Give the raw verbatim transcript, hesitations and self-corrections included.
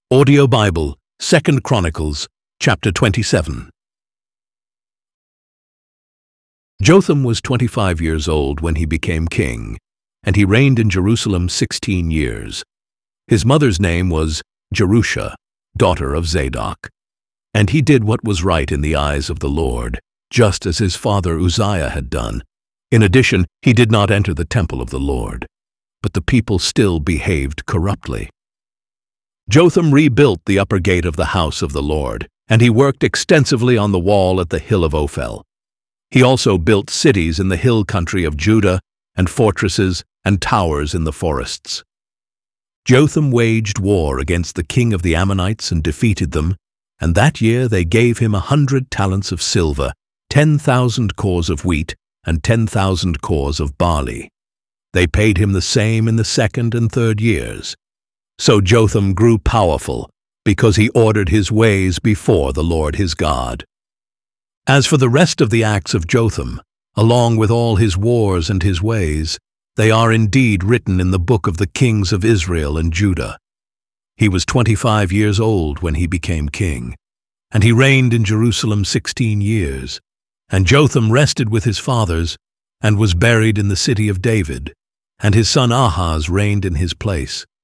Audio Bible, Second Chronicles, chapter twenty-seven. Jotham was twenty-five years old when he became king, and he reigned in Jerusalem sixteen years. His mother's name was Jerusha, daughter of Zadok. And he did what was right in the eyes of the Lord, just as his father Uzziah had done. In addition, he did not enter the temple of the Lord, but the people still behaved corruptly. Jotham rebuilt the upper gate of the house of the Lord, and he worked extensively on the wall at the hill of Ophel. He also built cities in the hill country of Judah, and fortresses and towers in the forests. Jotham waged war against the king of the Ammonites and defeated them, and that year they gave him a hundred talents of silver, ten thousand cors of wheat, and ten thousand cors of barley. They paid him the same in the second and third years. So Jotham grew powerful, because he ordered his ways before the Lord his God. As for the rest of the acts of Jotham, along with all his wars and his ways, they are indeed written in the book of the kings of Israel and Judah. He was twenty-five years old when he became king, and he reigned in Jerusalem sixteen years. And Jotham rested with his fathers, and was buried in the city of David, and his son Ahaz reigned in his place.